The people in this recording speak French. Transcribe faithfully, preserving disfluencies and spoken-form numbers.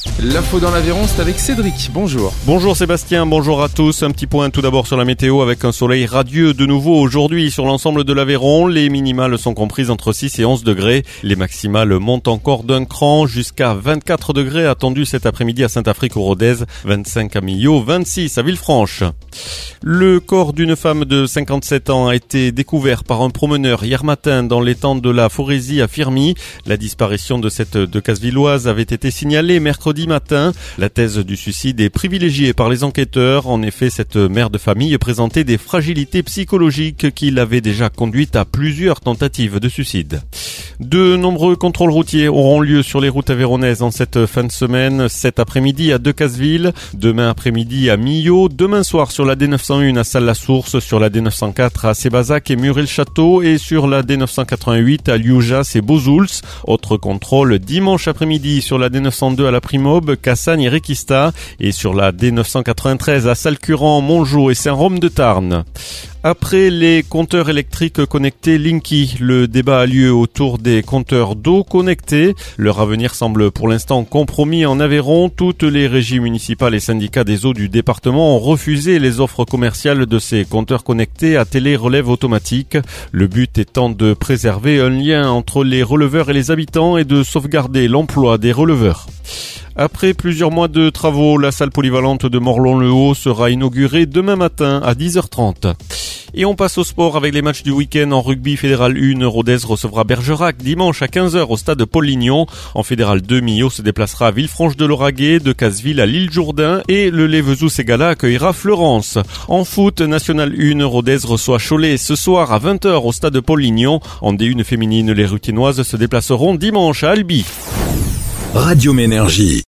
L'info dans l'Aveyron, c'est avec Cédric. Bonjour. Bonjour Sébastien, bonjour à tous. Un petit point tout d'abord sur la météo avec un soleil radieux de nouveau aujourd'hui sur l'ensemble de l'Aveyron. Les minimales sont comprises entre six et onze degrés. Les maximales montent encore d'un cran jusqu'à vingt-quatre degrés attendus cet après-midi à Saint-Afrique-au-Rodez, vingt-cinq à Millau, vingt-six à Villefranche. Le corps d'une femme de cinquante-sept ans a été découvert par un promeneur hier matin dans l'étang de la Forésie à Firmy. La disparition de cette Decazevilloise avait été signalée mercredi matin. La thèse du suicide est privilégiée par les enquêteurs. En effet, cette mère de famille présentait des fragilités psychologiques qui l'avaient déjà conduite à plusieurs tentatives de suicide. De nombreux contrôles routiers auront lieu sur les routes aveyronnaises en cette fin de semaine. Cet après-midi à Decazeville, demain après-midi à Millau, demain soir sur la D neuf cent un à Salles-la-Source, sur la D neuf cent quatre à Sébazac et Muret-le-Château et sur la D neuf cent quatre-vingt-huit à Lioujas et Bozouls. Autre contrôle dimanche après-midi sur la D neuf cent deux à la Primobe, Cassagne et Réquista et sur la D neuf cent quatre-vingt-treize à Salcuran, Montgeau et Saint-Rome-de-Tarn. Après les compteurs électriques connectés Linky, le débat a lieu autour des compteurs d'eau connectés. Leur avenir semble pour l'instant compromis en Aveyron. Toutes les régies municipales et syndicats des eaux du département ont refusé les offres commerciales de ces compteurs connectés à télé-relève automatique. Le but étant de préserver un lien entre les releveurs et les habitants et de sauvegarder l'emploi des releveurs. Après plusieurs mois de travaux, la salle polyvalente de Morlon-le-Haut sera inaugurée demain matin à dix heures trente. Et on passe au sport avec les matchs du week-end. En rugby fédéral un, Rodez recevra Bergerac dimanche à quinze heures au stade Paul-Lignon. En fédéral deux, Millau se déplacera à Villefranche-de-Lauragais, Decazeville à l'Île-Jourdain et le Levezou-Ségala accueillera Fleurance. En foot, National un, Rodez reçoit Cholet ce soir à vingt heures au stade Paul-Lignon. En D un féminine, les Rutinoises se déplaceront dimanche à Albi. Radio Ménergie.